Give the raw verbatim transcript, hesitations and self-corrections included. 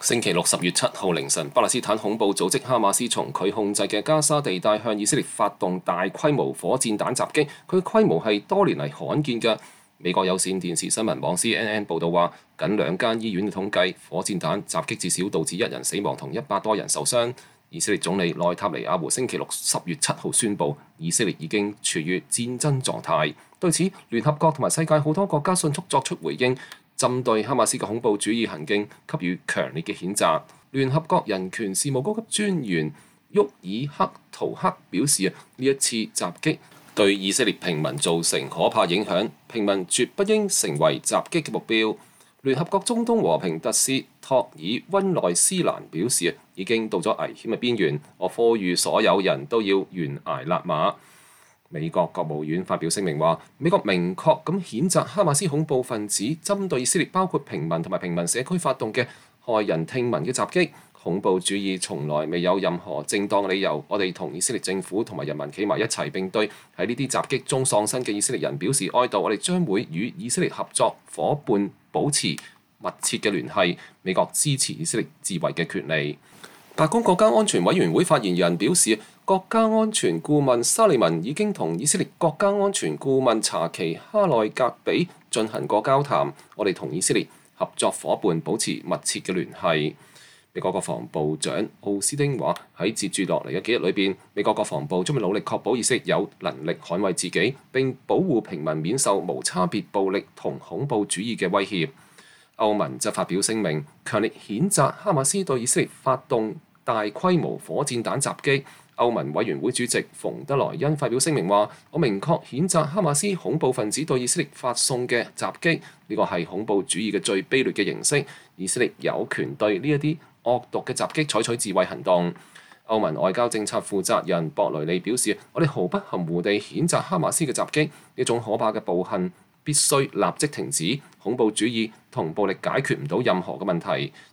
星期六十月七號凌晨，巴勒斯坦恐怖組織哈馬斯從佢控制嘅加沙地帶向以色列發動大規模火箭彈襲擊，佢嘅規模係多年嚟罕見嘅。美國有線電視新聞網 C N N 報導話，僅兩間醫院嘅統計，火箭彈襲擊至少導致一人死亡同一百多人受傷。以色列總理內塔尼亞胡星期六十月七號宣布，以色列已經處於戰爭狀態。對此，聯合國同埋世界好多國家迅速作出回應，針對哈馬斯嘅恐怖主義行徑給予強烈嘅譴責。聯合國人權事務高級專員沃爾克圖克表示啊，呢一次襲擊對以色列平民造成可怕影響，平民絕不應成為襲擊嘅目標。聯合國中東和平特使托爾溫內斯蘭表示啊，已經到咗危險嘅邊緣，我呼籲所有人都要懸崖勒馬。美國國務院發表聲明話，美國明確咁譴責哈馬斯恐怖分子針對以色列包括平民同埋平民社區發動嘅駭人聽聞嘅襲擊。恐怖主義從來未有任何正當理由，我哋同以色列政府同埋人民企埋一齊，並對喺呢啲襲擊中喪生嘅以色列人表示哀悼。我哋將會與以色列合作夥伴保持密切嘅聯繫。美國支持以色列自衛嘅權利。白宮國家安全委員會發言人表示，國家安全顧問沙利文已經同以色列國家安全顧問查奇哈內格比進行過交談，我哋同以色列合作夥伴保持密切嘅聯繫。美國國防部長奧斯汀話，喺接住落嚟嘅幾日裏邊，美國國防部將會努力確保以色列有能力捍衛自己，並保護平民免受無差別暴力同恐怖主義嘅威脅。歐盟則發表聲明，強烈譴責哈馬斯對以色列發動大規模火箭彈襲擊。歐盟委員會主席馮德萊恩發表聲明話，我明確譴責哈馬斯恐怖分子對以色列發送嘅襲擊，呢個係恐怖主義嘅最卑劣嘅形式。以色列有權對呢一啲惡毒嘅襲擊採取自衛行動。歐盟外交政策負責人博雷利表示，我哋毫不含糊地譴責哈馬斯嘅襲擊，呢種可怕嘅暴行必須立即停止。恐怖主義同暴力解決唔到任何嘅問題。